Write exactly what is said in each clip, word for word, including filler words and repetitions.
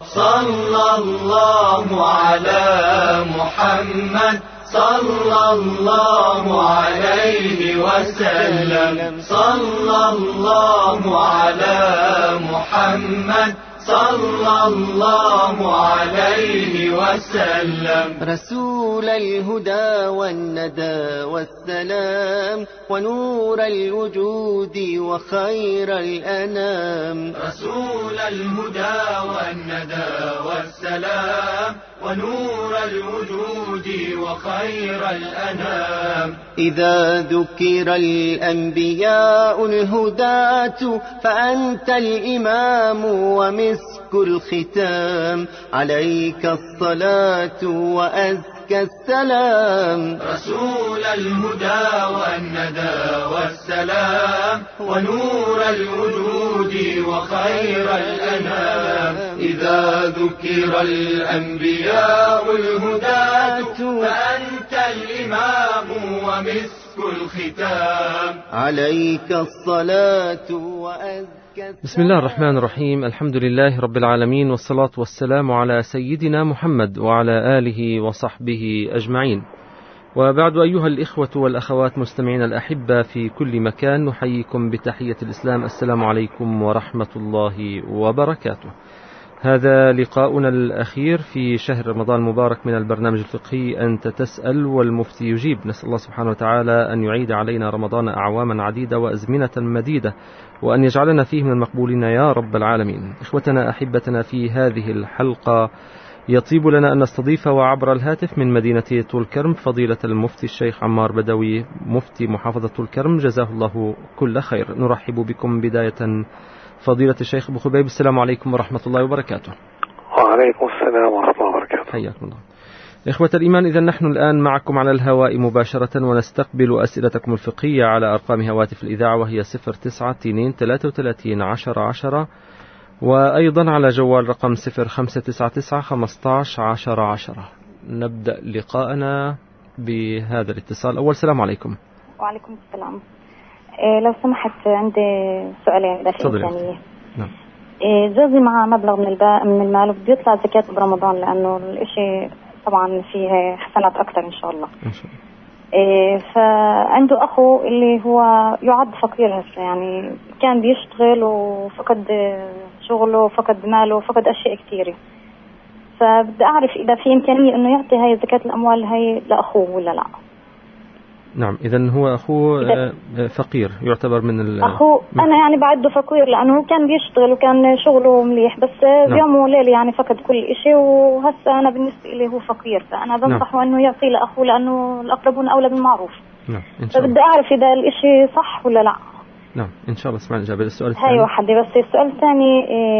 صلى الله على محمد صلى الله عليه وسلم صلى الله على محمد صلى الله عليه وسلم رسول الهدى والندى والسلام ونور الوجود وخير الأنام رسول الهدى والندى والسلام ونور الوجود وخير الأنام إذا ذكر الأنبياء الهداة فأنت الإمام ومسك الختام عليك الصلاة وأزكى السلام رسول الهدى والندى والسلام ونور الوجود وخير الأنام إذا ذكر الأنبياء الهداة فأنت الإمام ومسك الختام عليك الصلاة وأزكى. بسم الله الرحمن الرحيم. الحمد لله رب العالمين، والصلاة والسلام على سيدنا محمد وعلى آله وصحبه أجمعين. وبعد، أيها الإخوة والأخوات مستمعين الأحبة في كل مكان، نحييكم بتحية الإسلام. السلام عليكم ورحمة الله وبركاته. هذا لقاؤنا الأخير في شهر رمضان المبارك من البرنامج الفقهي أنت تسأل والمفتي يجيب. نسأل الله سبحانه وتعالى أن يعيد علينا رمضان أعواما عديدة وأزمنة مديدة، وأن يجعلنا فيه من المقبولين يا رب العالمين. إخوتنا أحبتنا، في هذه الحلقة يطيب لنا أن نستضيف وعبر الهاتف من مدينة طول كرم فضيلة المفتي الشيخ عمار بدوي، مفتي محافظة طول كرم، جزاه الله كل خير. نرحب بكم بداية فضيلة الشيخ أبو خبيب. السلام عليكم ورحمة الله وبركاته. وعليكم السلام ورحمة الله وبركاته. حياكم الله. إخوة الإيمان، إذا نحن الآن معكم على الهواء مباشرة، ونستقبل أسئلتكم الفقهية على أرقام هواتف الإذاعة، وهي صفر تسعة اثنين ثلاثة وثلاثين عشرة عشرة، وأيضا على جوال رقم صفر خمسة تسعة تسعة خمسة عشر عشرة عشرة. نبدأ لقاءنا بهذا الاتصال. أول، السلام عليكم. وعليكم السلام. إيه لو سمحت، عندي سؤالين داخل ثانية. نعم. إيه جوزي معه مبلغ من الباء من المال وبده يطلع زكاة برمضان، لأنه الإشي طبعا فيه حسنات أكثر إن شاء الله. إن شاء الله. إيه فعنده أخو اللي هو يعد فقير هسه، يعني كان بيشتغل وفقد شغله وفقد ماله وفقد أشياء كثيرة، فبدي أعرف إذا في إمكانية إنه يعطي هاي زكاة الأموال هاي لأخوه ولا لا. نعم، إذن هو أخوه فقير، يعتبر من ال أخوه. أنا يعني بعده فقير لأنه كان بيشتغل وكان شغله مليح، بس نعم. يوم وليلة يعني فقد كل إشي، وهسه أنا بالنسبة إليه هو فقير، فأنا بنصحه نعم. أنه يعطي لأخوه، لأنه الأقربون أولى بالمعروف. نعم إن شاء الله. فبدي أعرف إذا الإشي صح ولا لا. نعم إن شاء الله. اسمع الإجابة. السؤال الثاني. هاي واحدة بس. السؤال الثاني،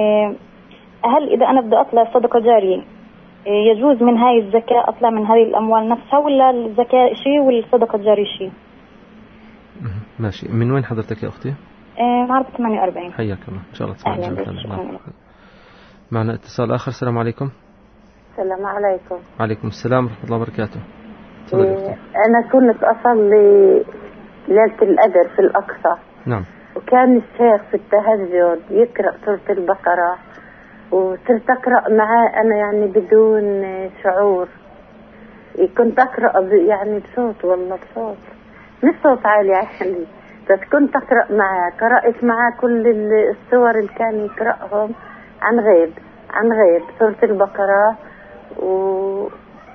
هل إذا أنا بدي أطلع صدقة جارية يجوز من هاي الزكاة أطلع من هذه الأموال نفسها، ولا الزكاة شيء والصدقة الجارية شيء؟ ماشي. من وين حضرتك يا أختي؟ معرفة ثمانية وأربعين. حياك الله. إن شاء الله تسمع الجواب. معنا اتصال آخر. السلام عليكم. السلام عليكم. وعليكم السلام ورحمة الله وبركاته. إيه أنا كنت أصلي ليلة القدر في الأقصى. نعم. وكان الشيخ في التهجد يقرأ سورة البقرة، وصرت أقرأ معاه أنا يعني بدون شعور. كنت أقرأ يعني بصوت، والله بصوت مش صوت عالي عشان، بس كنت أقرأ معاه. قرأت معاه كل السور اللي كان يقرأهم عن غيب عن غيب سورة البقرة و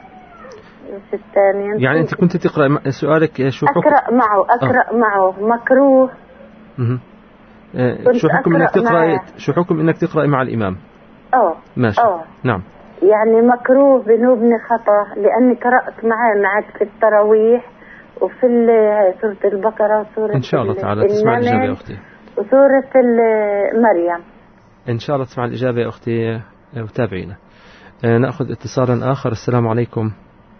الثانية. يعني أنت كنت تقرأ. سؤالك شو حكم؟ أقرأ معه أقرأ آه. معه مكروه. مه. آه. شو حكم إنك تقرأ شو حكم إنك تقرأ مع الإمام؟ اه ماشي. أوه. نعم. يعني مكروه بنوبني خطأ، لأني قرأت معاه معك في التراويح وفي سورة البقرة وسورة إن شاء الله تعالى تسمع الإجابة يا أختي، وسورة مريم. إن شاء الله تسمع الإجابة يا أختي وتابعينا. آه نأخذ اتصالا آخر. السلام عليكم.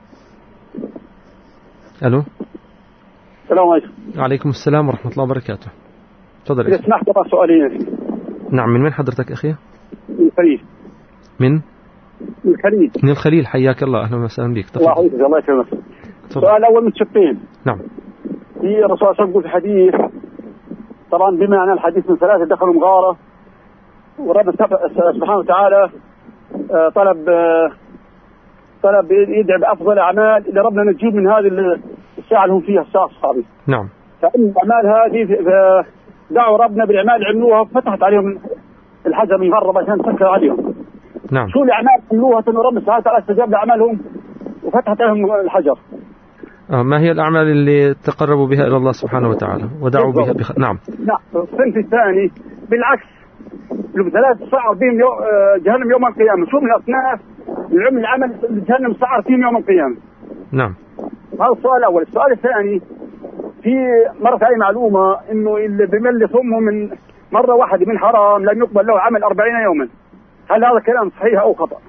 ألو. السلام عليكم. وعليكم السلام ورحمة الله وبركاته. تفضل. إذا سمحت أبغى سؤالين. نعم. من وين حضرتك أخي؟ من الخليل. من؟ من الخليل. من الخليل. حياك الله، أهلا وسهلا بك. الله يحفظك. الله يكرمك. السؤال الأول من شقين. نعم. في الرسول صلى الله عليه وسلم في حديث، طبعا بمعنى الحديث، من ثلاثة دخلوا مغارة ورب سبحانه وتعالى طلب طلب يدعي بأفضل أعمال اللي ربنا نجيب من هذه الساعة اللي هم فيها الساعة أصحابي. نعم. فإن الأعمال هذه دعوا ربنا بالأعمال اللي عملوها فتحت عليهم الحجر المهرب عشان تسكر عليهم. نعم. شو الأعمال عملوها إنه ربنا سبحانه وتعالى استجاب لأعمالهم وفتحت عليهم الحجر. آه ما هي الأعمال اللي تقربوا بها إلى الله سبحانه وتعالى ودعوا بها بخ... نعم. نعم. الصنف الثاني بالعكس الثلاث صعر بهم يو... جهنم يوم القيامة. شو من الأصناف العمل العمل جهنم صعر فيهم يوم القيامة. نعم. هذا السؤال الأول. السؤال الثاني في مرة أي معلومة إنه اللي بمل صمه من مرة واحدة من حرام لن يقبل له عمل أربعين يوما. هل هذا كلام صحيح أو خطأ؟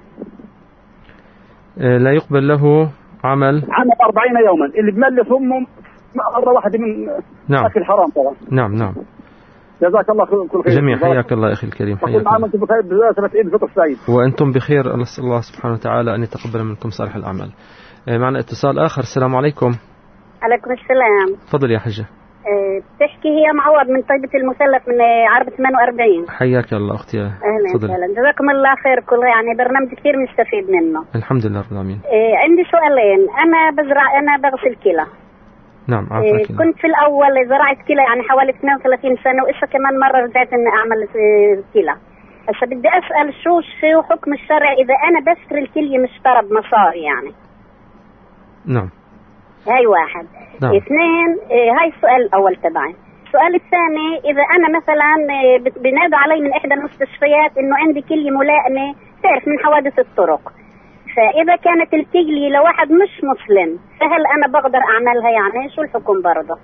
آه لا يقبل له عمل عمل أربعين يوما اللي بمل صمه مرة واحدة من نعم. أكل حرام طبعا. نعم نعم. جزاك الله كل خير. جميع حياك الله أخي الكريم. حياك الله. وأنتم بخير بمناسبة عيد الفطر السعيد. وأنتم بخير. نسأل الله سبحانه وتعالى أن يتقبل منكم صالح الأعمال. آه معنا اتصال آخر. السلام عليكم. عليكم السلام. تفضل يا حجة. بتحكي هي معوض من طيبة المثلث من عرب ثمانية وأربعين. حياك الله أختي. أهلا وسهلا. جزاكم الله خير. كل يعني برنامج كثير مستفيد منه. الحمد لله رب العالمين. إيه عندي سؤالين. أنا بزرع أنا بغسل كلى. نعم عافاك إيه الله. كنت في الأول زرعت كلى يعني حوالي اثنين وثلاثين سنة وإيش كمان مرة رجعت إني أعمل كلى. هسه بدي أسأل شو شو حكم الشرع إذا أنا بشتري الكلية مشترى بمصاري يعني. نعم. هاي واحد. نعم. اثنين إيه هاي السؤال الأول تبعي. السؤال الثاني إذا أنا مثلا بنادوا علي من إحدى المستشفيات إنه عندي كلية ملائمة تعرف من حوادث الطرق، فإذا كانت الكلية لواحد مش مسلم فهل أنا بقدر أعملها يعني؟ شو الحكم برضه؟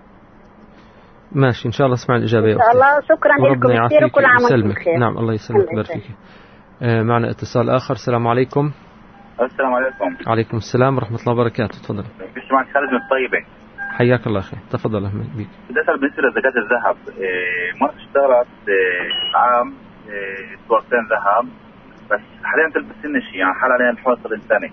ماشي إن شاء الله اسمع الإجابة يا أختي. إن شاء الله. شكرا لكم كثير وكل عام وأنتم بخير. نعم الله يسلمك ويبارك فيك. آه معنا اتصال آخر. السلام عليكم. السلام عليكم. عليكم السلام ورحمة الله وبركاته. تفضل. بس معك خالد من الطيبة. حياك الله أخي. تفضل أهلا بك. بدي أسأل بالنسبة لزكاة الذهب. إيه مرة اشتغلت إيه عام إيه صورتين ذهب بس حاليا تلبس سن شيء يعني حال عليها الحوض الإنساني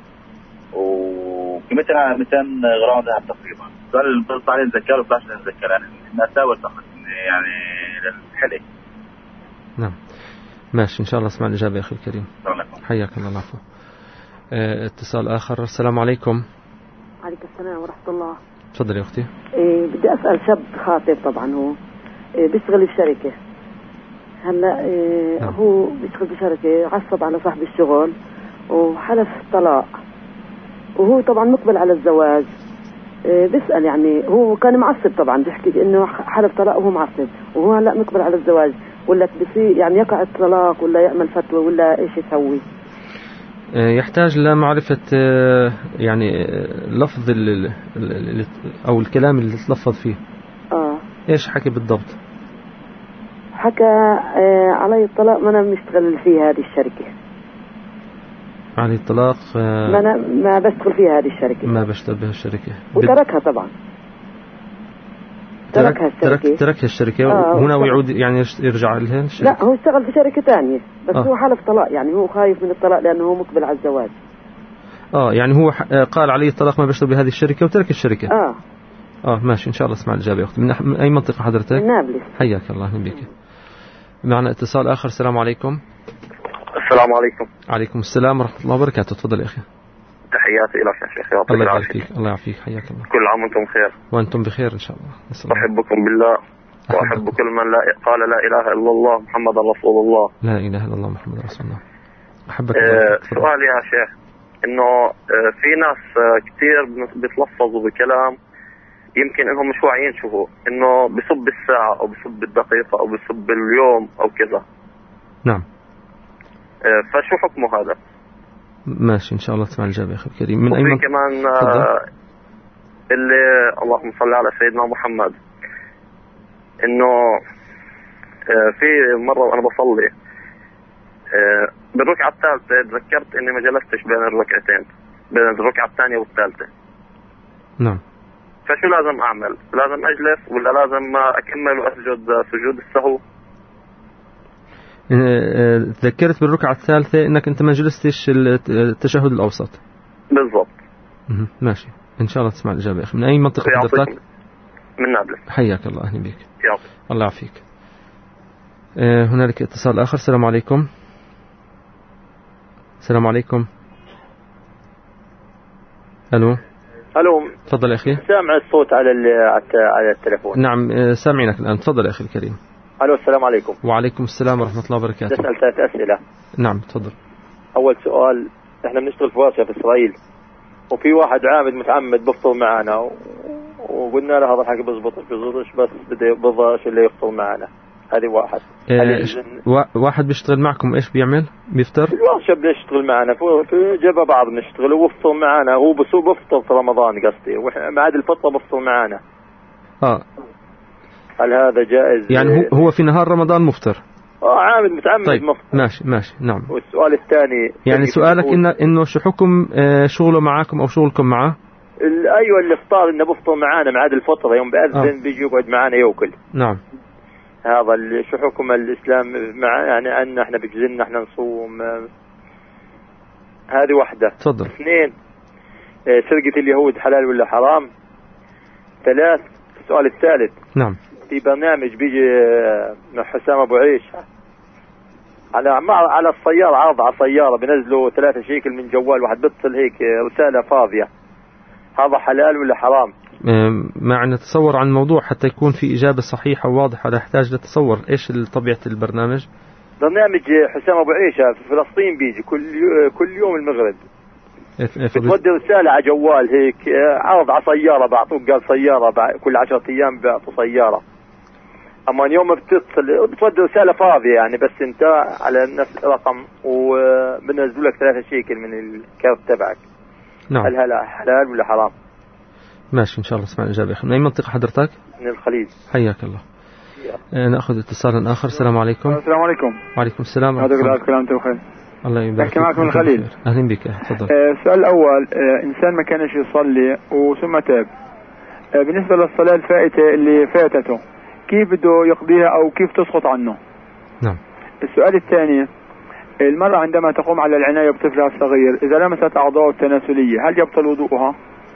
وقيمتها مئتين غرام ذهب تقريبا. السؤال اللي بيطلع عليه نذكر ولا بلاش نذكر يعني نساوي يعني للحلق. نعم ماشي إن شاء الله اسمع الإجابة يا أخي الكريم. حياك الله. العفو. اه اتصال آخر. السلام عليكم. عليكم السلام ورحمة الله. تفضل يا أختي. إيه بدي أسأل شاب خاطب طبعا هو إيه بيشتغل بشركة هلا إيه نعم. هو بيشتغل بشركة عصب على صاحب الشغل وحلف طلاق وهو طبعا مقبل على الزواج. إيه بيسأل يعني هو كان معصب طبعا بيحكي إنه حلف طلاق وهو معصب وهو هلا مقبل على الزواج ولا بصير يعني يقع الطلاق ولا يعمل فتوى ولا إيش يسوي؟ يحتاج لمعرفة يعني لفظ أو الكلام اللي تلفظ فيه. آه. إيش حكي بالضبط؟ حكى علي الطلاق ما أنا مشتغل فيها هذه الشركة. علي الطلاق ما أنا ما بشتغل فيها هذه الشركة. ما بشتغل بها الشركة. وتركها طبعا. تركها الشركة. ترك تركها الشركة آه وهنا ويعود يعني يرجع لها الشركة. لا هو اشتغل في شركة ثانية بس آه. هو حلف طلاق يعني هو خايف من الطلاق لأنه هو مقبل على الزواج. آه يعني هو قال علي الطلاق ما بشتغل بهذه الشركة وترك الشركة. آه. آه ماشي إن شاء الله اسمع الإجابة يا أختي. من أي منطقة حضرتك؟ من نابلس. حياك الله أهلا بك. معنا اتصال آخر. السلام عليكم. السلام عليكم. عليكم السلام ورحمة الله وبركاته. تفضل يا أخي. تحياتي لك يا شيخ. الله يعافيك. الله يعافيك. حياك الله. كل عام وانتم بخير. وانتم بخير ان شاء الله. احبكم بالله واحب كل من لا قال لا اله الا الله محمد رسول الله. لا اله الا الله محمد رسول الله. احبك اه الله. سؤالي يا شيخ انه اه في ناس اه كثير بيتلفظوا بكلام يمكن انهم مش واعيين شو هو انه بصب الساعه او بصب الدقيقه او بصب اليوم او كذا. نعم. اه فشو حكمه هذا؟ ماشي ان شاء الله تسمع الإجابة يا اخي الكريم. من اي من كمان آه اللي اللهم صل على سيدنا محمد انه آه في مره وانا بصلي آه بالركعه الثالثه تذكرت اني ما جلستش بين الركعتين بين الركعه الثانيه والثالثه. نعم. فشو لازم اعمل؟ لازم اجلس ولا لازم اكمل واسجد سجود السهو؟ تذكرت بالركعة الثالثة انك انت ما جلستش التشهد الاوسط. بالضبط. ماشي ان شاء الله تسمع الإجابة يا اخي. من اي منطقة حضرتك؟ من نابلس. حياك الله اهلا بك. يعطيك. الله يعافيك. هنالك اتصال اخر. السلام عليكم. السلام عليكم. ألو. ألو. تفضل يا أخي. سامع الصوت على على التلفون. نعم سامعينك الآن، تفضل يا أخي الكريم. ألو السلام عليكم. وعليكم السلام ورحمة الله وبركاته. نسأل ثلاث أسئلة. نعم تفضل. أول سؤال، إحنا بنشتغل في ورشة في إسرائيل، وفي واحد عامد متعمد بفطر معنا و... وقلنا له هذا الحكي بزبطش بزبطش بس بده بضاش اللي يفطر معنا. هذه واحد. إيه و... واحد بيشتغل معكم إيش بيعمل؟ بيفطر؟ في الورشة بيشتغل معنا في جبهة بعض بنشتغل وبفطر معنا، هو بس هو بفطر في رمضان قصدي، ومعاد الفطرة بفطر معنا. آه. هل هذا جائز؟ يعني هو هو في نهار رمضان مفطر؟ اه عامد متعمد طيب. مفطر. ماشي ماشي نعم. والسؤال الثاني، يعني سؤالك إنه إنه شو حكم شغله معاكم أو شغلكم معه؟ ايوه الافطار انه بفطر معانا معاد الفطره يوم باذن آه. بيجي يقعد معانا ياكل. نعم. هذا شو حكم الاسلام مع يعني ان احنا بجزلنا احنا نصوم. هذه واحده. تفضل. اثنين، سرقه اليهود حلال ولا حرام؟ ثلاث، السؤال الثالث. نعم. في برنامج بيجي مع حسام ابو عيش على على السياره، عرض على السياره بنزلوا ثلاثة شيكل من جوال واحد، بتصل هيك رساله فاضيه، هذا حلال ولا حرام؟ مع أن نتصور عن الموضوع حتى يكون في إجابة صحيحة وواضحة نحتاج نتصور إيش طبيعة البرنامج؟ برنامج حسام أبو عيشة في فلسطين بيجي كل كل يوم المغرب، بتودي رسالة على جوال هيك، عرض على سيارة بعطوك، قال سيارة كل عشرة أيام بعطوا سيارة، أما اليوم بتتصل بتودي رسالة فاضية يعني، بس أنت على نفس الرقم وبنزلوا لك ثلاثة شيكل من الكارت تبعك. نعم. هل هذا حلال ولا حرام؟ ماشي إن شاء الله. اسمع الإجابة. من أي منطقة حضرتك؟ من الخليج. حياك الله. آه نأخذ اتصالا آخر. السلام عليكم. السلام عليكم. وعليكم السلام. هذا كلام كلام بخير. الله يبارك فيك. أحكي معك من الخليج. أهلا بك. تفضل. آه السؤال الأول، آه إنسان ما كانش يصلي وثم تاب، آه بالنسبة للصلاة الفائتة اللي فاتته كيف بده يقضيها أو كيف تسقط عنه؟ نعم. السؤال الثاني، المرأة عندما تقوم على العناية بطفلها الصغير إذا لمست أعضاء التناسلية هل يبطل وضوءها؟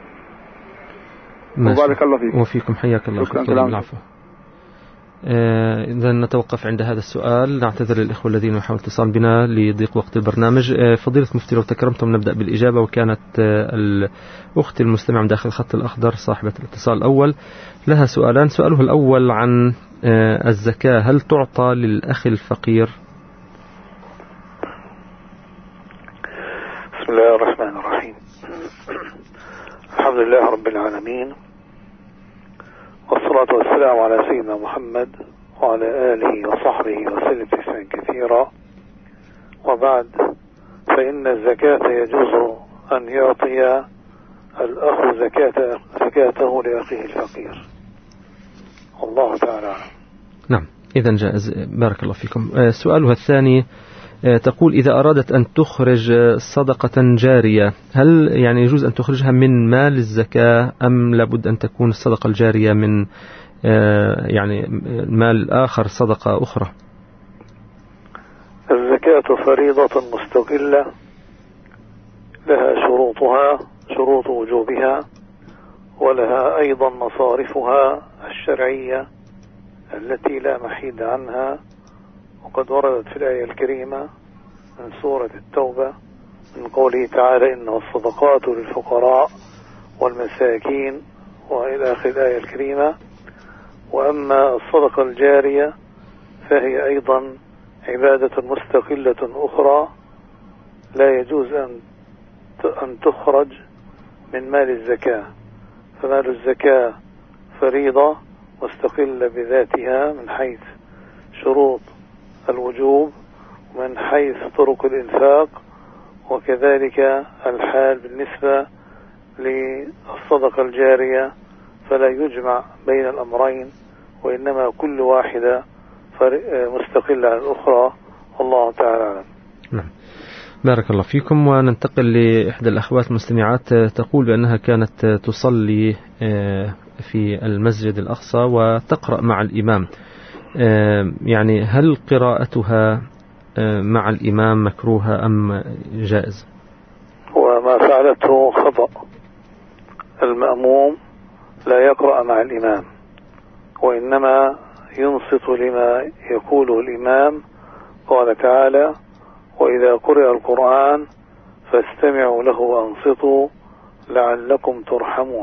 وبارك الله فيك. وفيكم حياك الله. شكرا. العفو. آه إذا نتوقف عند هذا السؤال، نعتذر للإخوة الذين يحاولون الاتصال بنا لضيق وقت البرنامج. آه فضيلة مفتي لو تكرمتم نبدأ بالإجابة، وكانت آه الأخت المستمعة من داخل الخط الأخضر صاحبة الاتصال الأول لها سؤالان. سؤاله الأول عن آه الزكاة، هل تعطى للأخ الفقير؟ بسم الله الرحمن الرحيم. الحمد لله رب العالمين، والصلاة والسلام على سيدنا محمد وعلى آله وصحبه وسلم تسليما كثيرا، وبعد، فإن الزكاة يجوز أن يعطي الأخ زكاة زكاته لأخيه الفقير، والله تعالى. نعم إذن جائز. بارك الله فيكم. سؤالها الثاني تقول إذا أرادت أن تخرج صدقة جارية هل يعني يجوز أن تخرجها من مال الزكاة أم لابد أن تكون الصدقة الجارية من يعني مال آخر، صدقة أخرى؟ الزكاة فريضة مستقلة لها شروطها، شروط وجوبها، ولها أيضا مصارفها الشرعية التي لا محيد عنها، وقد وردت في الآية الكريمة من سورة التوبة من قوله تعالى إنما الصدقات للفقراء والمساكين وإلى آخر الآية الكريمة. وأما الصدقة الجارية فهي أيضا عبادة مستقلة أخرى لا يجوز أن أن تخرج من مال الزكاة، فمال الزكاة فريضة مستقلة بذاتها من حيث شروط الوجوب ومن حيث طرق الإنفاق، وكذلك الحال بالنسبة للصدقة الجارية، فلا يجمع بين الأمرين، وإنما كل واحدة مستقلة عن الأخرى، والله تعالى أعلم. نعم بارك الله فيكم. وننتقل لإحدى الأخوات المستمعات تقول بأنها كانت تصلي في المسجد الأقصى وتقرأ مع الإمام، يعني هل قراءتها مع الإمام مكروهة أم جائز؟ وما فعلته خطأ. المأموم لا يقرأ مع الإمام، وإنما ينصت لما يقوله الإمام. قال تعالى وإذا قرئ القرآن فاستمعوا له وأنصتوا لعلكم ترحمون.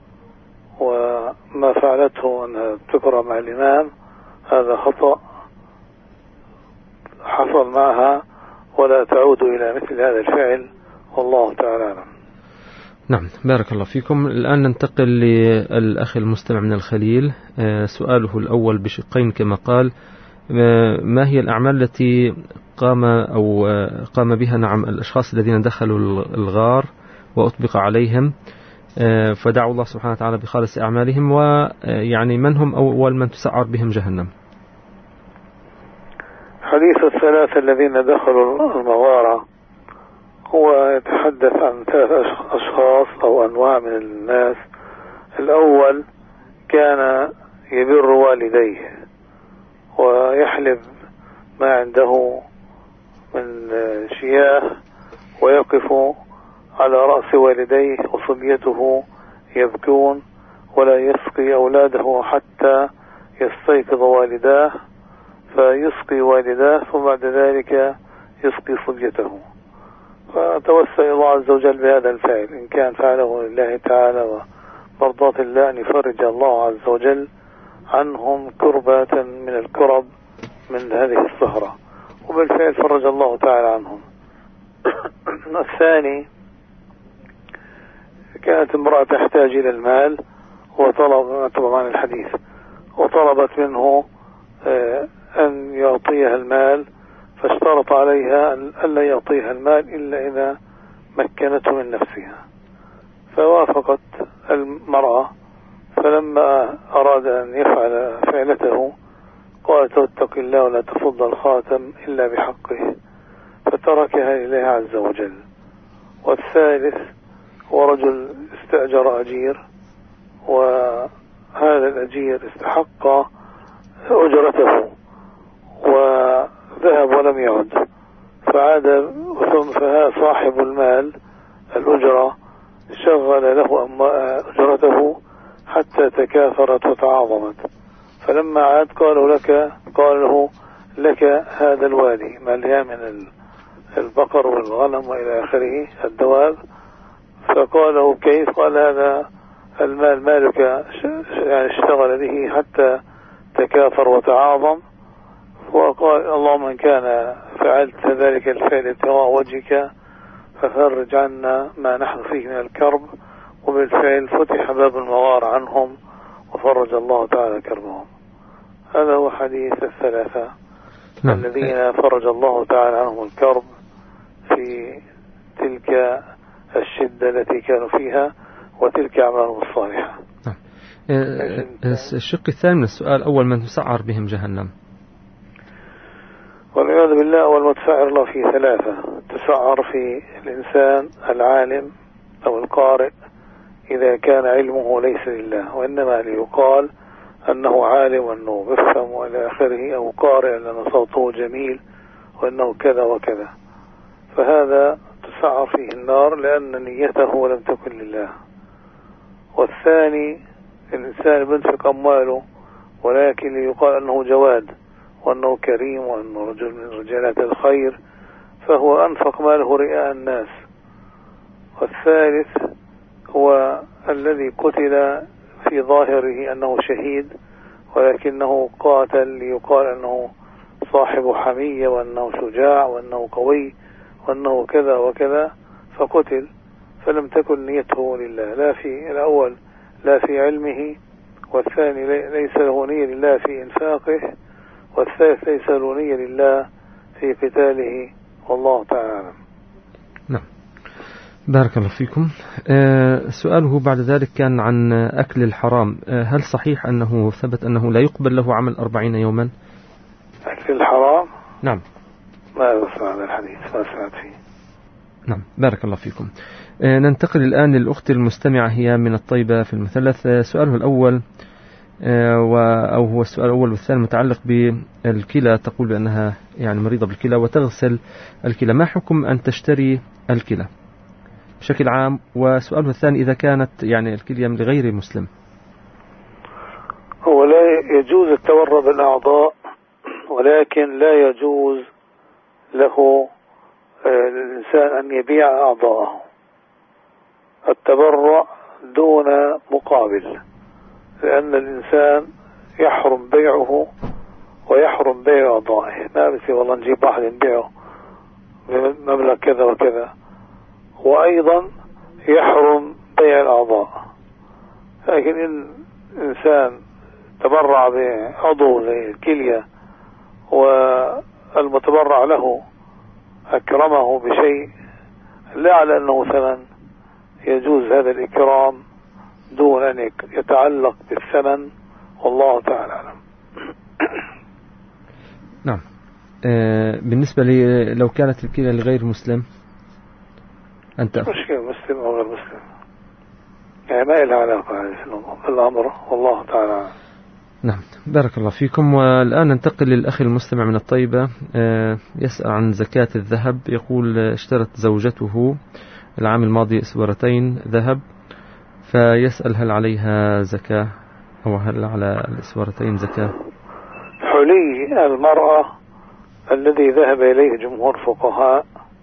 وما فعلته أنها تقرأ مع الإمام هذا خطأ حصل معها، ولا تعود إلى مثل هذا الفعل، والله تعالى أعلم. نعم، بارك الله فيكم. الآن ننتقل للأخ المستمع من الخليل. سؤاله الأول بشقين كما قال: ما هي الأعمال التي قام أو قام بها نعم الأشخاص الذين دخلوا الغار وأطبق عليهم فدعوا الله سبحانه وتعالى بخالص أعمالهم، ويعني من هم أول من تسعر بهم جهنم؟ حديث الثلاثة الذين دخلوا المغارة هو يتحدث عن ثلاث أشخاص أو أنواع من الناس. الأول كان يبر والديه ويحلب ما عنده من شياه ويقف على رأس والديه وصبيته يبكون، ولا يسقي أولاده حتى يستيقظ والداه فيسقي والداه، ثم بعد ذلك يسقي صبيته. فتوسل الله عز وجل بهذا الفعل إن كان فعله لله تعالى ومرضاة الله، أن يفرج الله عز وجل عنهم كربة من الكرب من هذه السهرة، وبالفعل فرج الله تعالى عنهم. الثاني كانت امرأة تحتاج إلى المال وطلب طبعا الحديث وطلبت منه أن يعطيها المال، فاشترط عليها أن لا يعطيها المال إلا إذا مكنته من نفسها، فوافقت المرأة. فلما أراد أن يفعل فعلته قالت: اتق الله ولا تفض الخاتم إلا بحقه، فتركها إليه عز وجل. والثالث هو رجل استأجر أجير، وهذا الأجير استحق أجرته وذهب ولم يعد، فعاد ثم فها صاحب المال الأجرة شغل له أجرته حتى تكاثرت وتعاظمت. فلما عاد قالوا لك قال له: لك هذا الوادي مليان من البقر والغنم وإلى آخره الدواب. فقال له: كيف؟ قال: هذا المال مالك، يعني اشتغل به حتى تكاثر وتعاظم. وقال: اللهم إن كان فعلت ذلك الفعل ابتغاء وجهك ففرج عنا ما نحن فيه من الكرب. وبالفعل فتح باب المغار عنهم وفرج الله تعالى كربهم. هذا هو حديث الثلاثة نعم. الذين فرج الله تعالى عنهم الكرب في تلك الشدة التي كانوا فيها وتلك أعمالهم الصالحة. نعم. الشق الثاني من السؤال: أول من تسعر بهم جهنم؟ والعياذ بالله، أول ما تسعر الله في ثلاثة: تسعر في الإنسان العالم أو القارئ إذا كان علمه ليس لله، وإنما ليقال أنه عالم وأنه بفهم وإلى آخره، أو قارئ لأن صوته جميل وأنه كذا وكذا، فهذا تسعر فيه النار لأن نيته لم تكن لله. والثاني الإنسان بينفق أمواله ولكن ليقال أنه جواد وأنه كريم وأنه رجل من رجالات الخير، فهو أنفق ماله رئاء الناس. والثالث هو الذي قتل في ظاهره أنه شهيد ولكنه قاتل ليقال أنه صاحب حمية وأنه شجاع وأنه قوي وأنه كذا وكذا، فقتل فلم تكن نيته لله، لا في الأول لا في علمه، والثاني ليس له نية لله في إنفاقه، والثالث ليس له نية لله في قتاله، والله تعالى. نعم، بارك الله فيكم. آه سؤاله بعد ذلك كان عن أكل الحرام. آه هل صحيح أنه ثبت أنه لا يقبل له عمل أربعين يوما؟ أكل الحرام؟ نعم. ما أسمع هذا الحديث، ما سمعت فيه. نعم، بارك الله فيكم. آه ننتقل الآن للأخت المستمعة، هي من الطيبة في المثلث. آه سؤاله الأول آه أو هو السؤال الأول والثاني متعلق بالكلى، تقول بأنها يعني مريضة بالكلى وتغسل الكلى، ما حكم أن تشتري الكلى بشكل عام؟ وسؤاله الثاني: إذا كانت يعني الكلية لغير مسلم. هو لا يجوز التورع بالأعضاء، ولكن لا يجوز له للإنسان أن يبيع أعضاءه، التبرع دون مقابل، لأن الإنسان يحرم بيعه ويحرم بيع أعضائه. ما بس والله نجيب واحد نبيعه بمبلغ كذا وكذا، وأيضا يحرم بيع الأعضاء. لكن إن الإنسان تبرع بعضو زي الكلية والمتبرع له أكرمه بشيء لا على أنه ثمن، يجوز هذا الإكرام دون أن يتعلق بالثمن، والله تعالى أعلم. نعم. آه بالنسبة لي لو كانت الكلية لغير مسلم أنت مشكلة مسلم أو غير مسلم، يعني ما إلها علاقة بالأمر، والله تعالى أعلم. نعم، بارك الله فيكم. والآن ننتقل للأخ المستمع من الطيبة، آه يسأل عن زكاة الذهب. يقول اشترت زوجته العام الماضي إسورتين ذهب، فيسأل هل عليها زكاة أو هل على الإسورتين زكاة؟ حلي المرأة الذي ذهب إليه جمهور فقهاء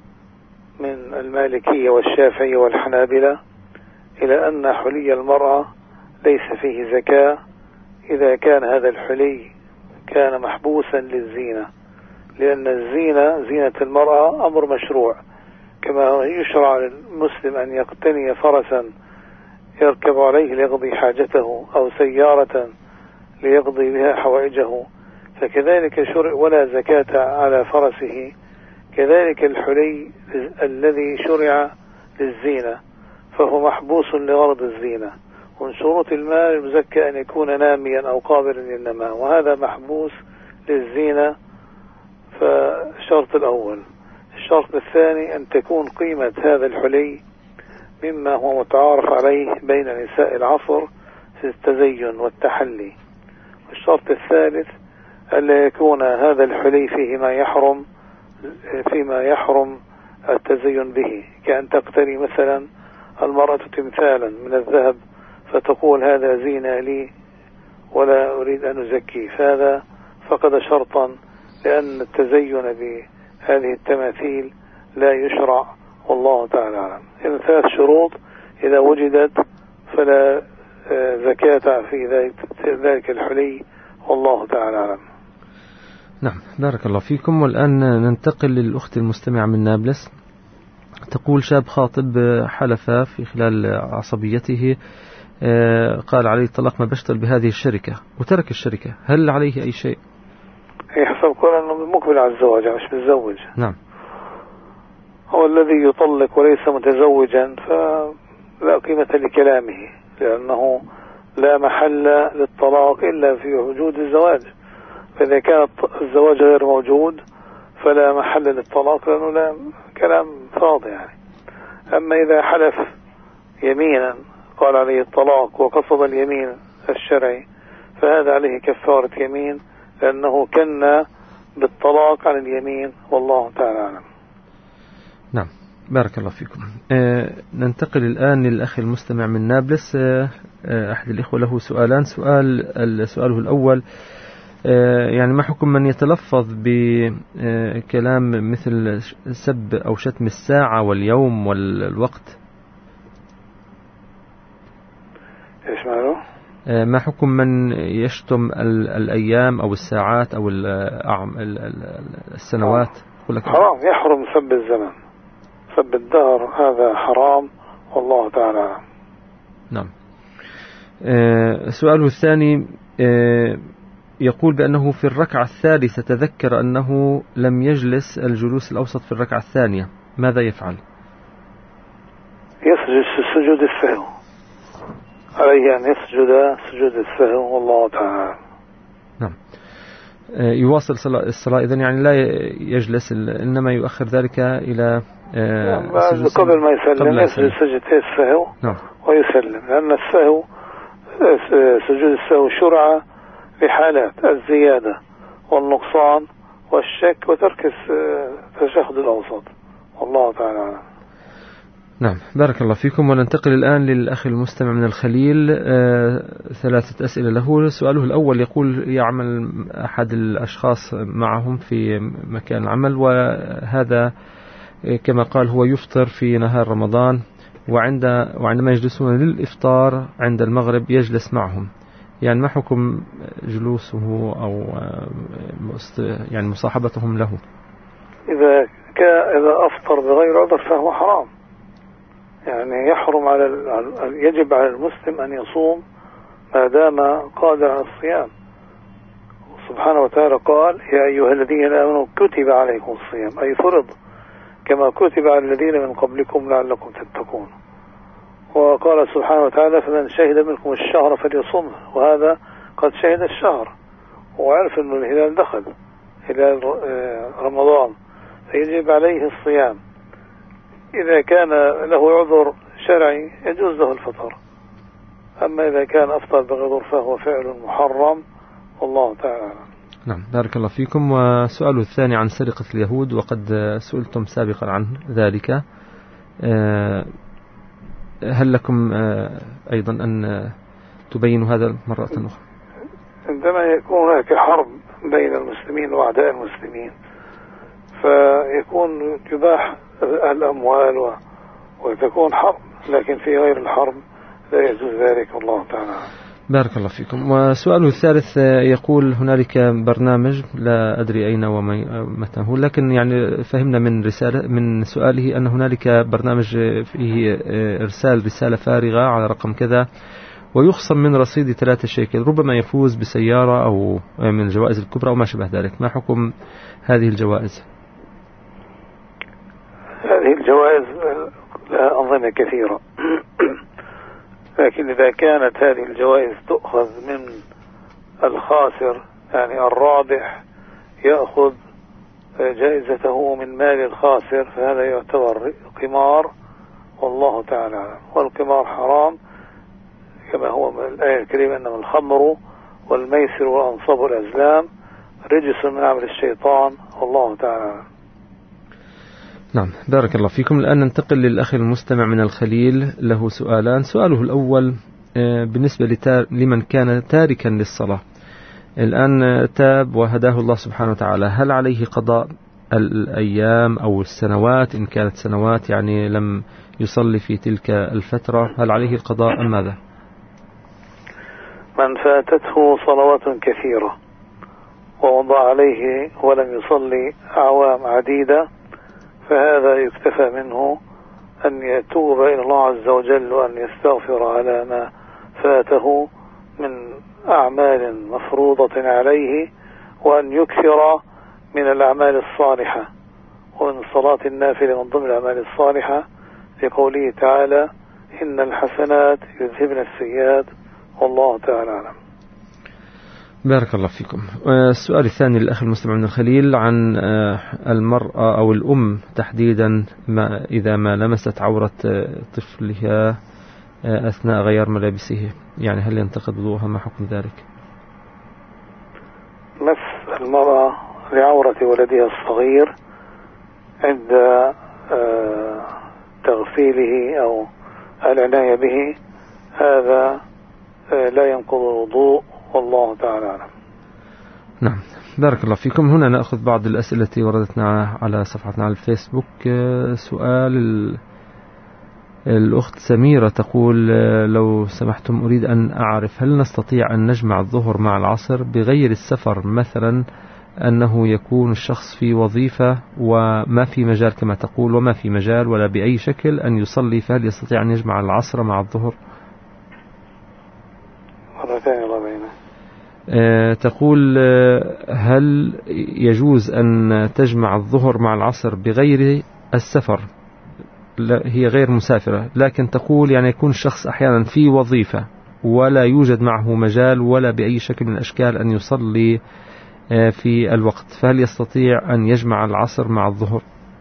من المالكية والشافعية والحنابلة إلى أن حلي المرأة ليس فيه زكاة إذا كان هذا الحلي كان محبوسا للزينة، لأن الزينة زينة المرأة أمر مشروع، كما يشرع للمسلم أن يقتني فرسا يركب عليه ليقضي حاجته أو سيارة ليقضي بها حوائجه، فكذلك شرع ولا زكاة على فرسه. كذلك الحلي الذي شرع للزينة فهو محبوس لغرض الزينة، ومن شروط المال المزكى أن يكون ناميا أو قابلا للنماء، وهذا محبوس للزينة. فالشرط الأول. الشرط الثاني أن تكون قيمة هذا الحلي مما هو متعارف عليه بين نساء العصر في التزين والتحلي. الشرط الثالث ألا يكون هذا الحلي فيه ما يحرم فيما يحرم التزين به، كأن تقتني مثلا المرأة تمثالا من الذهب فتقول هذا زينة لي ولا أريد أن أزكي، فهذا فقد شرطا، لأن التزين بهذه التماثيل لا يشرع، والله تعالى أعلم. إذن ثلاث شروط إذا وجدت فلا زكاة في ذلك الحلي، والله تعالى أعلم. نعم، بارك الله فيكم. والآن ننتقل للأخت المستمعة من نابلس. تقول شاب خاطب حلف في خلال عصبيته قال عليه الطلاق ما بشتغل بهذه الشركة وترك الشركة، هل عليه أي شيء؟ يحسب كون أنه مقبل على الزواج مش متزوج. نعم. هو الذي يطلق وليس متزوجا فلا قيمة لكلامه، لأنه لا محل للطلاق إلا في وجود الزواج، فإذا كان الزواج غير موجود فلا محل للطلاق، لأنه لا كلام فاضي يعني. أما إذا حلف يمينا قال عليه الطلاق وقصد اليمين الشرعي فهذا عليه كفارة يمين، لأنه كان بالطلاق عن اليمين، والله تعالى أعلم. نعم، بارك الله فيكم. آه ننتقل الآن للأخ المستمع من نابلس. آه آه أحد الإخوة له سؤالان. سؤال سؤاله الأول آه يعني ما حكم من يتلفظ بكلام مثل سب أو شتم الساعة واليوم والوقت؟ إيش ماله؟ آه ما حكم من يشتم الأيام أو الساعات أو السنوات؟ حرام، يحرم سب الزمن، سب الدهر هذا حرام، والله تعالى أعلم. نعم. آه سؤاله الثاني آه يقول بأنه في الركعة الثالثة تذكر أنه لم يجلس الجلوس الأوسط في الركعة الثانية، ماذا يفعل؟ يسجد سجود السهو، عليه أن يسجد سجود السهو، والله تعالى. نعم. يواصل الصلاة إذن، يعني لا يجلس إنما يؤخر ذلك إلى قبل ما يسلم يسجد سجدتي السهو. نعم. ويسلم، لأن السهو سجود السهو شرع بحالات الزيادة والنقصان والشك وترك التشهد الأوسط، والله تعالى. نعم، بارك الله فيكم. وننتقل الآن للأخ المستمع من الخليل. آه، ثلاثة أسئلة له. سؤاله الأول يقول يعمل أحد الأشخاص معهم في مكان العمل، وهذا كما قال هو يفطر في نهار رمضان، وعند وعندما يجلسون للإفطار عند المغرب يجلس معهم، يعني ما حكم جلوسه أو يعني مصاحبتهم له؟ إذا إذا أفطر بغير عذر فهو حرام، يعني يحرم على يجب على المسلم أن يصوم ما دام قادر على الصيام. سبحانه وتعالى قال: يا أيها الذين آمنوا كتب عليكم الصيام، أي فرض كما كتب على الذين من قبلكم لعلكم تتقون. وقال سبحانه وتعالى: فمن شهد منكم الشهر فليصمه، وهذا قد شهد الشهر وعرف أن الهلال دخل هلال رمضان، فيجب عليه الصيام. إذا كان له عذر شرعي يجوز له الفطر، أما إذا كان أفطر بغير فهو فعل محرم، والله تعالى. نعم، بارك الله فيكم. وسؤاله الثاني عن سرقة اليهود، وقد سئلتم سابقا عن ذلك، هل لكم أيضا أن تبينوا هذا مرة أخرى؟ عندما يكون هناك حرب بين المسلمين وأعداء المسلمين فيكون يباح الأموال و... وتكون حرب، لكن في غير الحرب لا يجوز ذلك، والله تعالى. بارك الله فيكم. وسؤاله الثالث يقول: هنالك برنامج لا أدري أين ومتى هو، لكن يعني فهمنا من رسالة من سؤاله أن هنالك برنامج فيه إرسال رسالة فارغة على رقم كذا ويخصم من رصيد ثلاثة شيكل، ربما يفوز بسيارة أو من الجوائز الكبرى أو ما شابه ذلك. ما حكم هذه الجوائز؟ هذه الجوائز لها أنظمة كثيرة لكن إذا كانت هذه الجوائز تؤخذ من الخاسر، يعني الرابح يأخذ جائزته من مال الخاسر، فهذا يعتبر قمار، والله تعالى أعلم. والقمار حرام كما هو من الآية الكريمة: إنما الخمر والميسر والأنصاب والأزلام رجس من عمل الشيطان، والله تعالى أعلم. نعم، بارك الله فيكم. الآن ننتقل للأخ المستمع من الخليل، له سؤالان. سؤاله الأول بالنسبة لمن كان تاركا للصلاة، الآن تاب وهداه الله سبحانه وتعالى، هل عليه قضاء الأيام أو السنوات إن كانت سنوات، يعني لم يصلي في تلك الفترة، هل عليه القضاء أم ماذا؟ من فاتته صلوات كثيرة ووضع عليه ولم يصلي أعوام عديدة فهذا يكتفى منه أن يتوب إلى الله عز وجل وأن يستغفر على ما فاته من أعمال مفروضة عليه، وأن يكثر من الأعمال الصالحة ومن صلاة النافلة من ضمن الأعمال الصالحة، لقوله تعالى: إن الحسنات يذهبن السيئات، والله تعالى أعلم. بارك الله فيكم. السؤال الثاني للأخ المستمع من الخليل عن المرأة أو الأم تحديدا، ما إذا ما لمست عورة طفلها أثناء غيار ملابسه، يعني هل ينتقد وضوءها؟ ما حكم ذلك؟ مس المرأة لعورة ولدها الصغير عند تغسيله أو العناية به هذا لا ينقض الوضوء، والله تعالى أعلم. نعم، بارك الله فيكم. هنا نأخذ بعض الأسئلة التي وردتنا على صفحتنا على الفيسبوك. سؤال الأخت سميرة تقول: لو سمحتم أريد أن أعرف هل نستطيع أن نجمع الظهر مع العصر بغير السفر، مثلا أنه يكون الشخص في وظيفة وما في مجال كما تقول وما في مجال ولا بأي شكل أن يصلي، فهل يستطيع أن يجمع العصر مع الظهر؟ مرة ثانية الله بينه. أه تقول: هل يجوز أن تجمع الظهر مع العصر بغير السفر؟ لا، هي غير مسافرة، لكن تقول يعني يكون الشخص أحيانا في وظيفة ولا يوجد معه مجال ولا بأي شكل من الأشكال أن يصلي في الوقت، فهل يستطيع أن يجمع العصر مع الظهر؟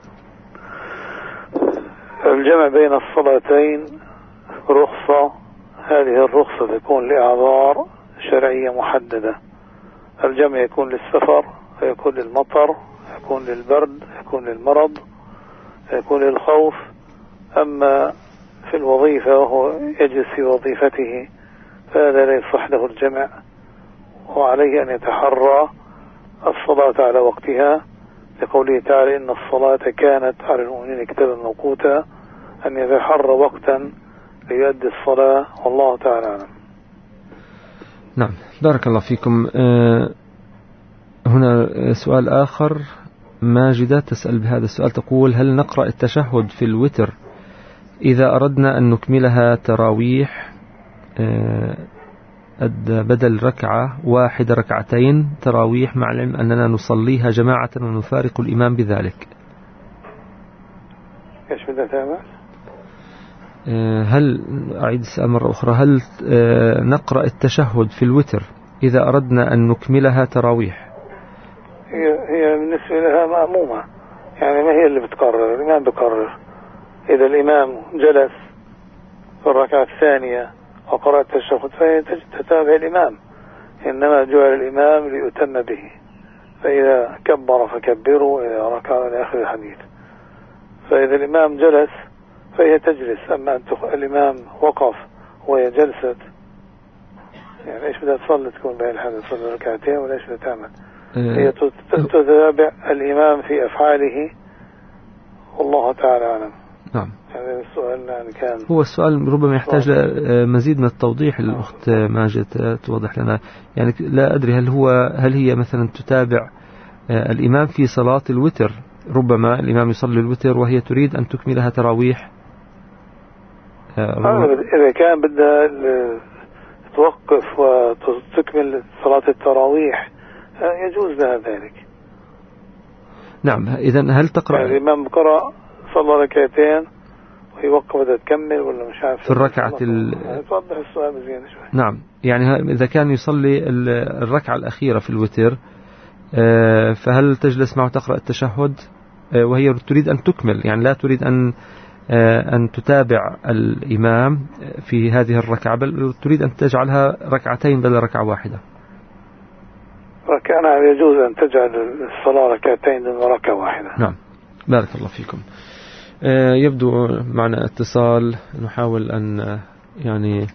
الجمع بين الصلاتين رخصة، هذه الرخصة تكون لأعذار شرعية محددة. الجمع يكون للسفر، يكون للمطر، يكون للبرد، يكون للمرض، يكون للخوف. أما في الوظيفة وهو يجلس في وظيفته فهذا لا يصح له الجمع، وعليه أن يتحرى الصلاة على وقتها لقوله تعالى إن الصلاة كانت على المؤمنين كتابا موقوتا، أن يتحرى وقتا ليؤدي الصلاة، والله تعالى أعلم. نعم، بارك الله فيكم. هنا سؤال آخر، ماجدة تسأل بهذا السؤال، تقول: هل نقرأ التشهد في الوتر إذا أردنا أن نكملها تراويح بدل ركعة واحدة ركعتين تراويح، مع العلم أننا نصليها جماعة ونفارق الإمام بذلك؟ إيش بدها تعمل؟ هل أعيد السؤال مرة أخرى، هل نقرأ التشهد في الوتر إذا أردنا أن نكملها تراويح؟ هي هي بالنسبة لها مأمومة، يعني ما هي اللي بتقرر، الإمام بقرر. إذا الإمام جلس في الركعة الثانية وقرأ التشهد فهي تتابع الإمام، إنما جعل الإمام ليؤتم به، فإذا كبر فكبروا إذا ركع إلى آخر الحديث. فإذا الإمام جلس فهي تجلس، أما أن الإمام وقف وهي جلست، يعني إيش بدها تصلي؟ تكون بين الحدث تصلي ركعتين ولا إيش بدها تعمل؟ هي تتابع الإمام في أفعاله، والله تعالى أعلم. نعم. هذا السؤال يعني كان هو السؤال ربما يحتاج مزيد من التوضيح. الأخت ماجد توضح لنا، يعني لا أدري هل هو هل هي مثلا تتابع الإمام في صلاة الوتر، ربما الإمام يصلي الوتر وهي تريد أن تكملها تراويح. إذا كان بدها توقف وتكمل صلاة التراويح يجوز لها ذلك. نعم. إذن هل تقرأ يعني الإمام قرأ صلى ركعتين ويوقف بدها تكمل ولا مش عارف في الركعة ال... توضح السؤال بزين شوي. نعم، يعني إذا كان يصلي الركعة الأخيرة في الوتر، فهل تجلس معه تقرأ التشهد وهي تريد أن تكمل، يعني لا تريد أن أن تتابع الإمام في هذه الركعة، بل تريد أن تجعلها ركعتين بدل ركعة واحدة؟ كان يجوز أن تجعل الصلاة ركعتين دون ركعة واحدة. نعم، بارك الله فيكم. يبدو معنا اتصال، نحاول أن يعني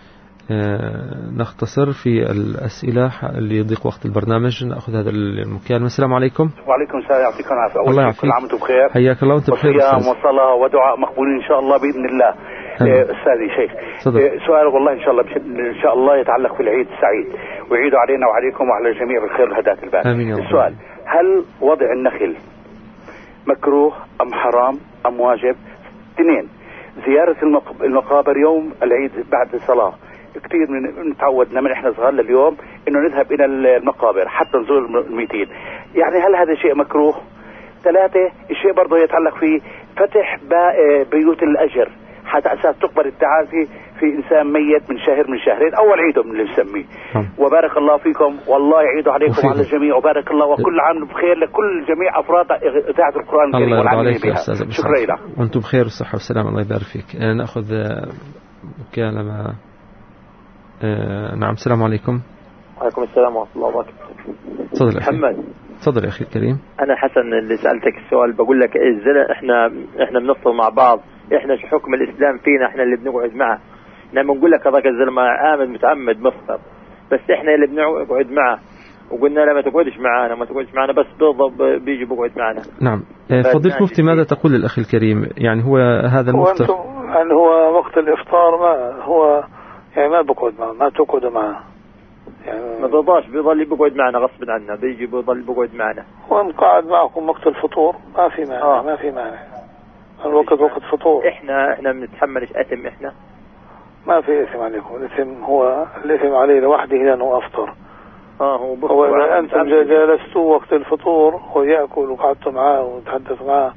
نختصر في الأسئلة ليضيق وقت البرنامج. نأخذ هذا المكان. السلام عليكم. وعليكم السلام، يعطيكم العافية. الله يعافيك. كل عام وانتم بخير. حياك الله وانت بخير. وصيام وصلاة ودعاء مقبولين إن شاء الله بإذن الله. أستاذي شيخ، سؤال والله إن شاء الله إن شاء الله يتعلق في العيد السعيد، ويعيد علينا وعليكم وعلى الجميع بالخير والهداة البال. آمين يا رب. السؤال: هل وضع النخل مكروه أم حرام أم واجب؟ اثنين، زيارة المقابر يوم العيد بعد الصلاة، كثير من تعودنا من احنا صغار لليوم انه نذهب الى المقابر حتى نزور الميتين، يعني هل هذا شيء مكروه؟ ثلاثة، الشيء برضه يتعلق في فتح بيوت الأجر حتى أساس تقبل التعازي في إنسان ميت من شهر من شهرين، أول عيدهم اللي نسميه. وبارك الله فيكم، والله يعيد عليكم وعلى الجميع، وبارك الله وكل عام بخير لكل جميع أفراد إذاعة القرآن الكريم والعاملين بها. شكرا لك. وأنتم بخير والصحة والسلامة، الله يبارك فيك. نأخذ مكالمة. آه نعم، السلام عليكم. وعليكم السلام ورحمة الله وبركاته. تفضل يا أخي محمد. تفضل يا أخي الكريم. أنا حسن اللي سألتك السؤال، بقول لك إزاي إحنا إحنا بنفطر مع بعض، إحنا شو حكم الإسلام فينا إحنا اللي بنقعد معه؟ لما نقول لك هذاك الزلمة عامل متعمد مفطر، بس إحنا اللي بنقعد معه وقلنا له ما تقعدش معنا ما تقعدش معنا، بس بيضرب بيجي بقعد معنا. نعم. فضيلة المفتي ماذا تقول للأخ الكريم؟ يعني هو هذا المفطر يعني هو وقت الإفطار ما هو يعني ما بقعد معه، ما تقعد معه، يعني ما بيرضاش، بيضل بيقعد معنا غصب عنا، بيجي بيضل بيقعد معنا. وان قاعد معكم وقت الفطور ما في مانع. آه. ما في مانع، الوقت وقت فطور. احنا احنا بنتحملش اثم، احنا ما في اثم عليكم، الاثم هو الاثم عليه لوحده لانه افطر. اه هو هو اذا انتم جلستوا وقت الفطور هو ياكل وقعدتوا معاه وتحدثوا معاه،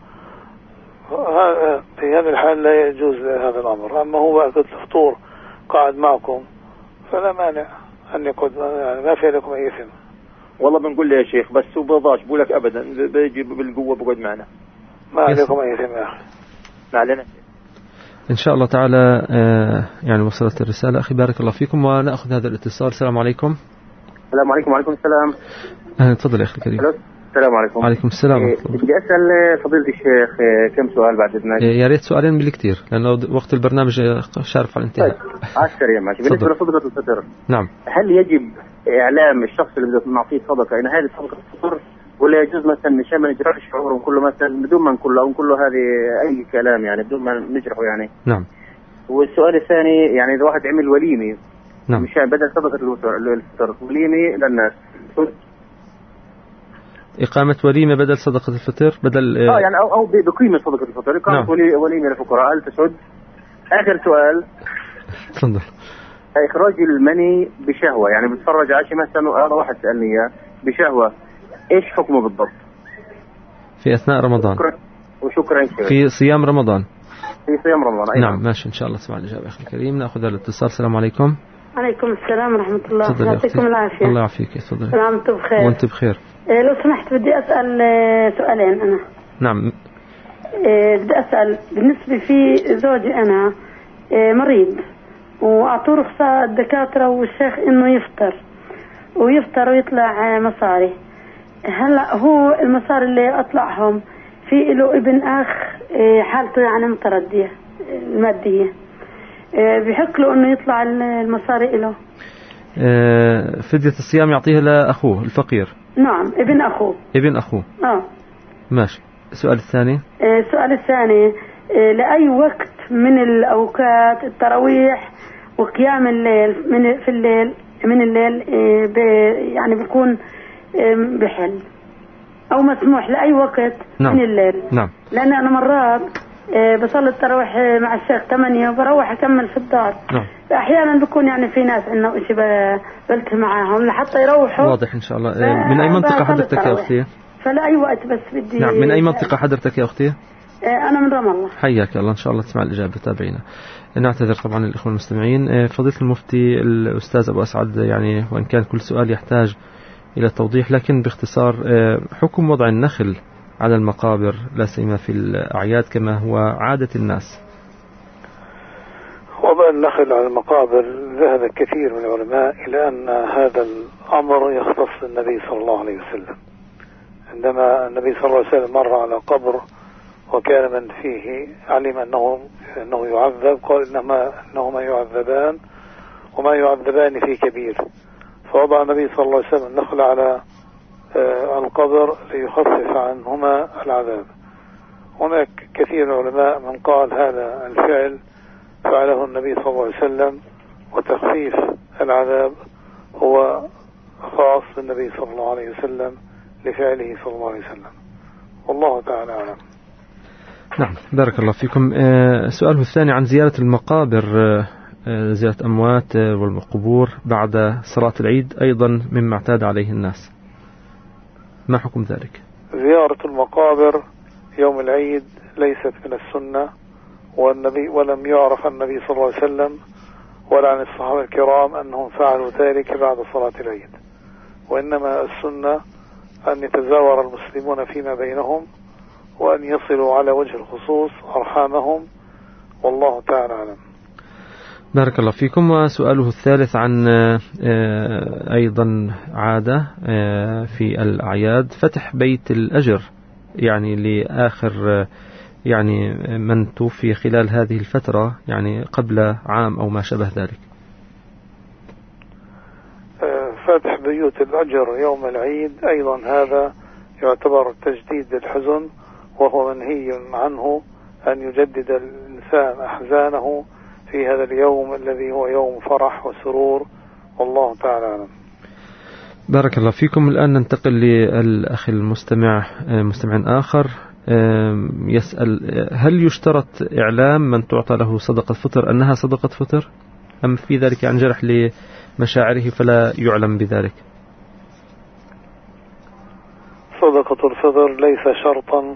في هذا الحال لا يجوز هذا الامر. اما هو وقت الفطور قاعد معكم فلا مانع أن يقعد، يعني ما في لكم أي إثم. والله بنقول له يا شيخ بس هو بيرضاش، بقول لك أبدا بيجي بالقوة بقعد معنا. ما عليكم أي إثم يا أخي. ما علينا. إن شاء الله تعالى. آه يعني وصلت الرسالة. أخي بارك الله فيكم، ونأخذ هذا الاتصال. السلام عليكم. السلام عليكم. وعليكم السلام. أهلا، تفضل يا أخي الكريم. السلام عليكم. وعليكم السلام. إيه بدي أسأل فضيلة الشيخ كم سؤال بعد إذنك. يا ريت سؤالين بالكثير لأنه وقت البرنامج شارف على الانتهاء. على السريع ماشي. بالنسبة لصدقة الفطر، نعم، هل يجب إعلام الشخص اللي بده نعطيه صدقة إن هذه صدقة الفطر ولا يجوز مثلا مشان ما نجرحش شعورهم كله مثلا بدون ما نقول لهم كله هذه اي كلام يعني بدون ما نجرحه يعني. نعم. والسؤال الثاني يعني اذا واحد عمل وليمه نعم مشان بدل صدقه الفطر وليمه للناس إقامة وليمة بدل صدقة الفطر بدل اه يعني أو أو بقيمة صدقة الفطر إقامة نعم. وليمة للفقراء هل تسد؟ آخر سؤال تفضل. إخراج المني بشهوة يعني بتفرج عشي مثلا هذا واحد سألني إياه بشهوة إيش حكمه بالضبط؟ في أثناء رمضان. شكرا وشكرا شكرا. في صيام رمضان. في صيام رمضان أيضا. نعم ماشي إن شاء الله. اسمع الإجابة أخي الكريم. نأخذ الاتصال. السلام عليكم. عليكم السلام ورحمة الله. يعطيكم العافية. الله يعافيك. تفضل. سلامته بخير. وأنت بخير. إيه لو سمحت بدي أسأل سؤالين أنا. نعم. إيه بدي أسأل بالنسبة في زوجي أنا إيه مريض وأعطوه رخصة الدكاترة والشيخ إنه يفطر ويفطر ويطلع مصاري. هلا هو المصاري اللي أطلعهم في له ابن أخ إيه حالته يعني متردية المادية إيه بيحق له إنه يطلع المصاري له. إيه فدية الصيام يعطيها لأخوه الفقير. نعم ابن أخوه. ابن أخوه. آه. ماشي. السؤال الثاني. السؤال الثاني لأي وقت من الأوقات التراويح وقيام الليل من في الليل من الليل يعني بيكون بحل أو مسموح لأي وقت نعم. من الليل. نعم. لأن أنا مرات بصلي التراويح مع الشيخ ثمانية وبروح أكمل في الدار. نعم. أحيانا بيكون يعني في ناس إنه إشي بلت معاهم لحتى يروحوا. واضح إن شاء الله. من أي منطقة حضرتك يا أختي؟ فلا أي وقت بس بدي. نعم. من أي منطقة حضرتك يا أختي؟ أنا من رام الله. حياك الله. إن شاء الله تسمع الإجابة. تابعينا. نعتذر طبعا للإخوة المستمعين. فضيلة المفتي الأستاذ أبو أسعد يعني وإن كان كل سؤال يحتاج إلى توضيح لكن باختصار حكم وضع النخل على المقابر لا سيما في الأعياد كما هو عادة الناس. وضع النخل على المقابر ذهب كثير من العلماء إلى أن هذا الأمر يختص النبي صلى الله عليه وسلم. عندما النبي صلى الله عليه وسلم مر على قبر وكان من فيه علم أنه, أنه يعذب قال إنما أنهما يعذبان وما يعذبان في كبير فوضع النبي صلى الله عليه وسلم النخل على القبر ليخفف عنهما العذاب. هناك كثير من العلماء من قال هذا الفعل فعله النبي صلى الله عليه وسلم وتخفيف العذاب هو خاص بالنبي صلى الله عليه وسلم لفعله صلى الله عليه وسلم والله تعالى أعلم. نعم بارك الله فيكم. سؤاله الثاني عن زيارة المقابر زيارة أموات والقبور بعد صلاة العيد أيضا مما اعتاد عليه الناس ما حكم ذلك؟ زيارة المقابر يوم العيد ليست من السنة والنبي ولم يعرف النبي صلى الله عليه وسلم ولا عن الصحابة الكرام أنهم فعلوا ذلك بعد صلاة العيد وإنما السنة أن يتزاور المسلمون فيما بينهم وأن يصلوا على وجه الخصوص أرحامهم والله تعالى أعلم. بارك الله فيكم. وسؤاله الثالث عن أيضا عادة في الأعياد فتح بيت الأجر يعني لآخر يعني من توفي خلال هذه الفترة يعني قبل عام أو ما شبه ذلك. فتح بيوت الأجر يوم العيد أيضا هذا يعتبر تجديد الحزن وهو منهي عنه أن يجدد الإنسان أحزانه في هذا اليوم الذي هو يوم فرح وسرور والله تعالى أعلم. بارك الله فيكم. الآن ننتقل للأخ المستمع مستمع آخر يسأل هل يشترط إعلام من تعطى له صدقة فطر أنها صدقة فطر أم في ذلك عن جرح لمشاعره فلا يعلم بذلك؟ صدقة الفطر ليس شرطا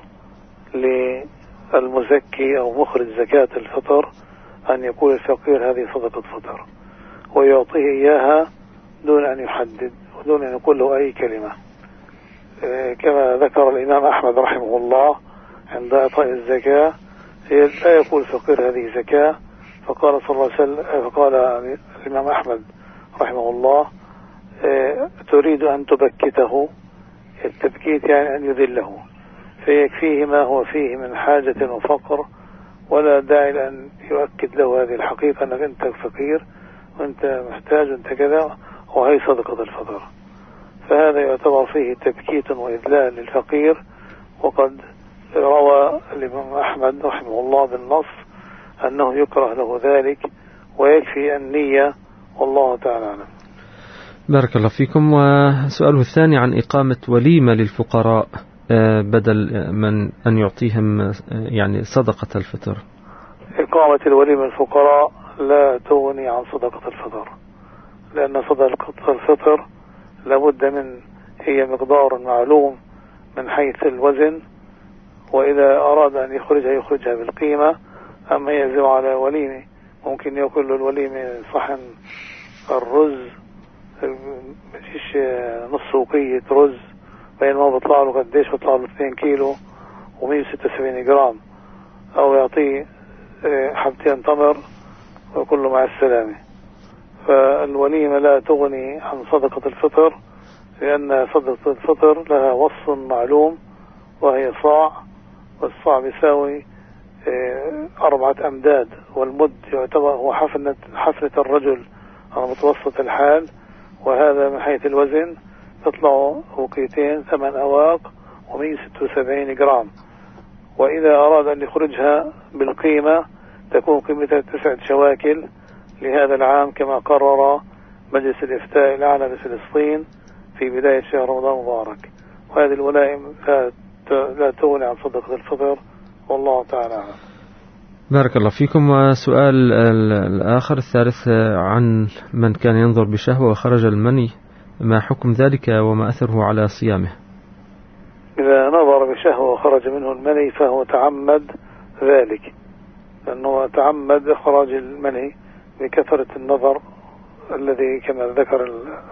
للمزكي أو مخرج زكاة الفطر أن يقول الفقير هذه صدقة فطر ويعطيه إياها دون أن يحدد ودون أن يقول له أي كلمة كما ذكر الإمام أحمد رحمه الله عند إعطاء الزكاة لا يقول الفقير هذه زكاة فقال صلى الله عليه وسلم فقال الإمام أحمد رحمه الله تريد أن تبكته التبكيت يعني أن يذله فيكفيه ما هو فيه من حاجة وفقر ولا داعي لأن يؤكد له هذه الحقيقة أنك أنت فقير وأنت محتاج وأنت كذا وهي صدقة الفطر فهذا يعتبر فيه تبكيت وإذلال للفقير. وقد روى الإمام أحمد رحمه الله بالنص أنه يكره له ذلك ويكفي النية، والله تعالى أعلم. بارك الله فيكم. وسؤاله الثاني عن إقامة وليمة للفقراء بدل من أن يعطيهم يعني صدقة الفطر. إقامة الوليمة للفقراء لا تغني عن صدقة الفطر، لأن صدقة الفطر لابد من هي مقدار معلوم من حيث الوزن، وإذا أراد أن يخرجها يخرجها بالقيمة. أما يعزم على وليمة ممكن يأكل الوليمة صحن الرز مش نص وقية رز، بينما بيطلع له قديش بيطلع له اثنين كيلو ومية وستة وسبعين جرام، أو يعطيه حبتين تمر وكله مع السلامة. فالوليمة لا تغني عن صدقة الفطر، لأن صدقة الفطر لها وصف معلوم وهي صاع، والصاع بيساوي أربعة أمداد، والمد يعتبر هو حفنة حفنة الرجل على متوسط الحال، وهذا من حيث الوزن تطلع وقيتين ثمان أواق ومية وستة وسبعين جرام. وإذا أراد أن يخرجها بالقيمة تكون قيمتها تسعة شواكل لهذا العام، كما قرر مجلس الإفتاء الأعلى بفلسطين في بداية شهر رمضان المبارك. وهذه الولائم لا تغني عن صدقة الفطر، والله تعالى أعلم. بارك الله فيكم. وسؤال الآخر الثالث عن من كان ينظر بشهوة وخرج المني، ما حكم ذلك وما أثره على صيامه؟ إذا نظر بشهوة وخرج منه المني فهو تعمد ذلك، لأنه تعمد إخراج المني بكثرة النظر الذي كما ذكر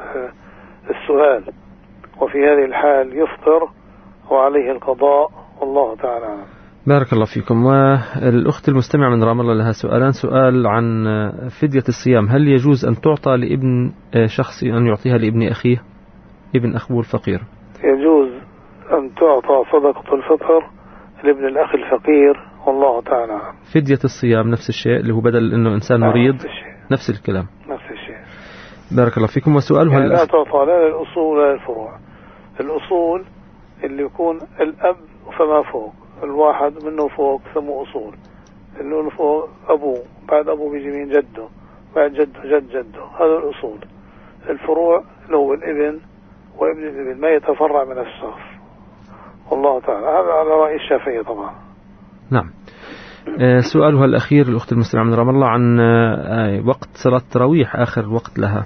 السؤال، وفي هذه الحال يفطر وعليه القضاء، والله تعالى أعلم. بارك الله فيكم. والأخت المستمعة من رام الله لها سؤالان. سؤال عن فدية الصيام، هل يجوز أن تعطى لابن شخص أن يعطيها لابن أخيه، ابن أخوه الفقير؟ يجوز أن تعطى صدقة الفطر لابن الأخ الفقير، والله تعالى. فدية الصيام نفس الشيء، اللي هو بدل أنه إنسان مريض، نفس, نفس الكلام. نفس الشيء. بارك الله فيكم. وسؤاله يعني لا تعطى لا للأصول ولا للفروع. الأصول اللي يكون الأب فما فوق، الواحد منه فوق سموه أصول، اللي فوق أبوه، بعد أبوه بيجي من جده، بعد جده جد جده، هذا الأصول. الفروع اللي هو الابن وابن الابن ما يتفرع من الصف، والله تعالى. هذا على رأي الشافعية طبعا. نعم. سؤالها الأخير الأخت المستمعة من رام الله عن وقت صلاة التراويح، آخر وقت لها.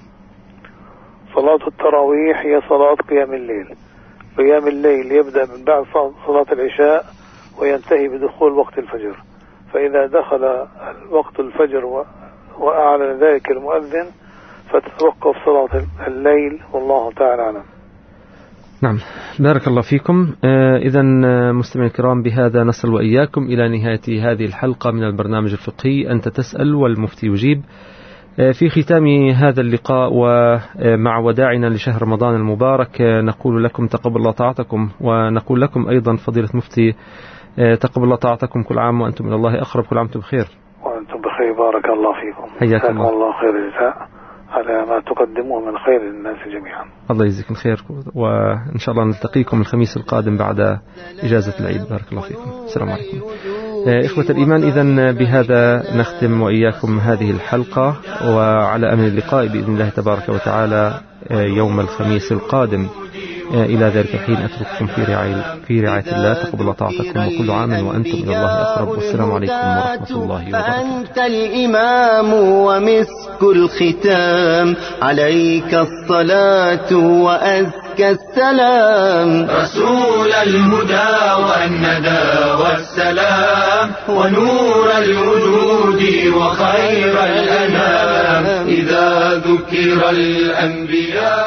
صلاة التراويح هي صلاة قيام الليل. قيام الليل يبدأ من بعد صلاة العشاء وينتهي بدخول وقت الفجر، فإذا دخل وقت الفجر وأعلن ذلك المؤذن فتتوقف صلاة الليل، والله تعالى أعلم. نعم. بارك الله فيكم. إذا مستمعي الكرام، بهذا نصل وإياكم إلى نهاية هذه الحلقة من البرنامج الفقهي أنت تسأل والمفتي يجيب. في ختام هذا اللقاء ومع وداعنا لشهر رمضان المبارك نقول لكم تقبل الله طاعتكم، ونقول لكم أيضا فضيلة مفتي تقبل الله طاعتكم، كل عام وأنتم إلى الله أقرب، كل عام وأنتم بخير. وأنتم بخير، بارك الله فيكم. حياكم الله. الله خير الجزاء على ما تقدموه من خير للناس جميعا. الله يجزيكم خير، وإن شاء الله نلتقيكم الخميس القادم بعد إجازة العيد. بارك الله فيكم. السلام عليكم. إخوة الإيمان، إذن بهذا نختم وإياكم هذه الحلقة، وعلى أمل اللقاء بإذن الله تبارك وتعالى يوم الخميس القادم. إلى ذلك الحين أترككم في رعاية في رعاية الله. تقبل الله طاعتكم، وكل عام وأنتم إلى الله أقرب، والسلام عليكم ورحمة الله وبركاته. فأنت الإمام ومسك الختام، عليك الصلاة وأزكى السلام. رسول الهدى والندى والسلام، ونور الوجود وخير الأنام، إذا ذكر الأنبياء